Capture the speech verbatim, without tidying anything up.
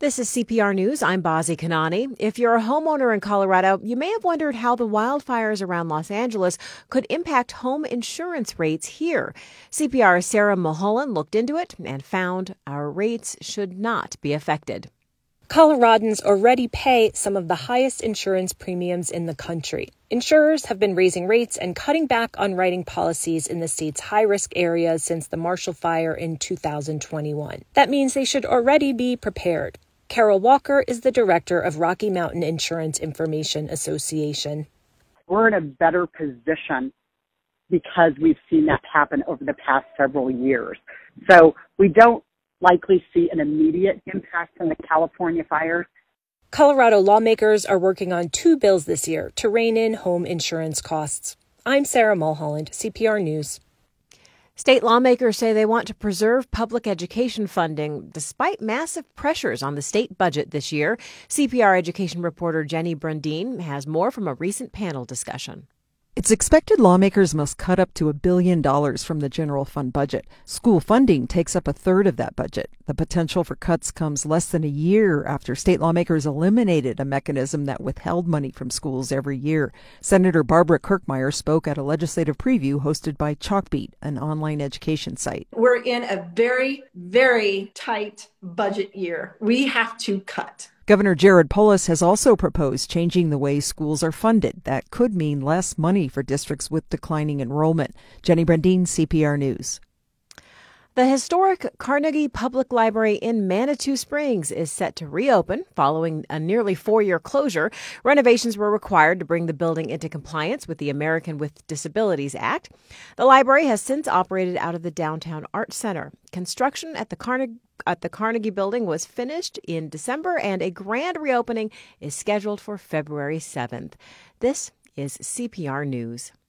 This is C P R News. I'm Bazi Kanani. If you're a homeowner in Colorado, you may have wondered how the wildfires around Los Angeles could impact home insurance rates here. C P R's Sarah Mulholland looked into it and found our rates should not be affected. Coloradans already pay some of the highest insurance premiums in the country. Insurers have been raising rates and cutting back on writing policies in the state's high-risk areas since the Marshall Fire in two thousand twenty-one. That means they should already be prepared. Carol Walker is the director of Rocky Mountain Insurance Information Association. We're in a better position because we've seen that happen over the past several years. So we don't likely see an immediate impact from the California fires. Colorado lawmakers are working on two bills this year to rein in home insurance costs. I'm Sarah Mulholland, C P R News. State lawmakers say they want to preserve public education funding despite massive pressures on the state budget this year. C P R education reporter Jenny Brundin has more from a recent panel discussion. It's expected lawmakers must cut up to a billion dollars from the general fund budget. School funding takes up a third of that budget. The potential for cuts comes less than a year after state lawmakers eliminated a mechanism that withheld money from schools every year. Senator Barbara Kirkmeyer spoke at a legislative preview hosted by Chalkbeat, an online education site. We're in a very, very tight budget year. We have to cut. Governor Jared Polis has also proposed changing the way schools are funded. That could mean less money for districts with declining enrollment. Jenny Brundin, C P R News. The historic Carnegie Public Library in Manitou Springs is set to reopen following a nearly four-year closure. Renovations were required to bring the building into compliance with the American with Disabilities Act. The library has since operated out of the Downtown Art Center. Construction at the Carnegie at the Carnegie Building was finished in December, and a grand reopening is scheduled for February seventh. This is C P R News.